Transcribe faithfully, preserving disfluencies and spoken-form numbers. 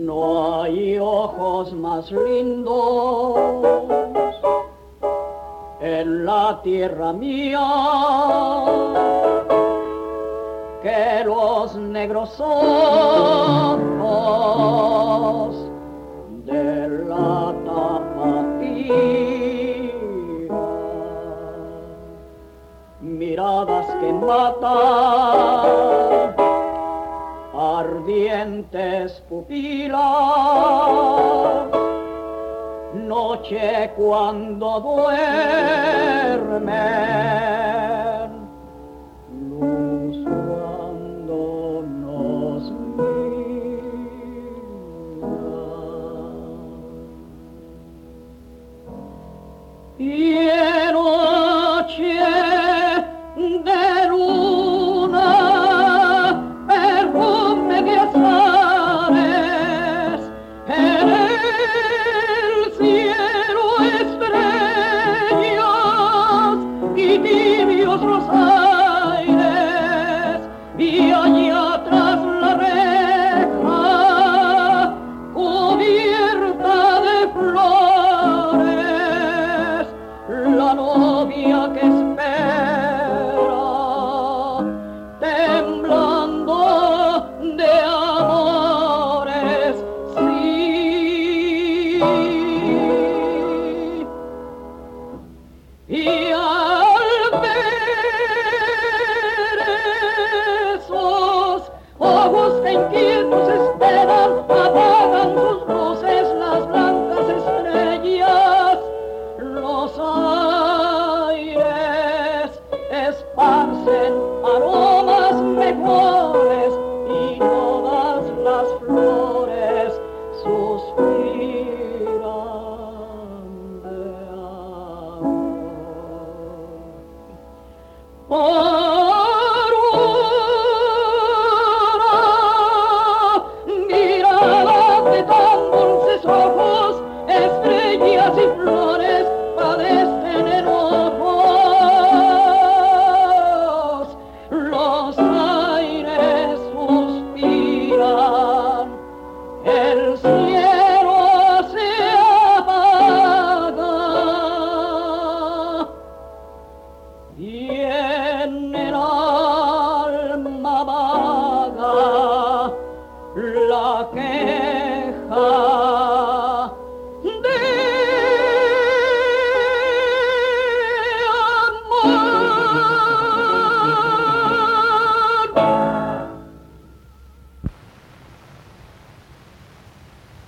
No hay ojos más lindos en la tierra mía que los negros ojos de la tapatía. Miradas que matan, ardientes pupilas, noche cuando duermen, luz cuando nos mira. Y en noche de luna, perfume de azares, en el cielo estrellas y tibios los aires, y allá atrás la reja cubierta de flores, la novia que espera, temblando de amores, sí. Y al ver esos ojos que inquietos esperan, apagan sus luces las blancas estrellas, los aires esparcen aromas mejores y todas las flores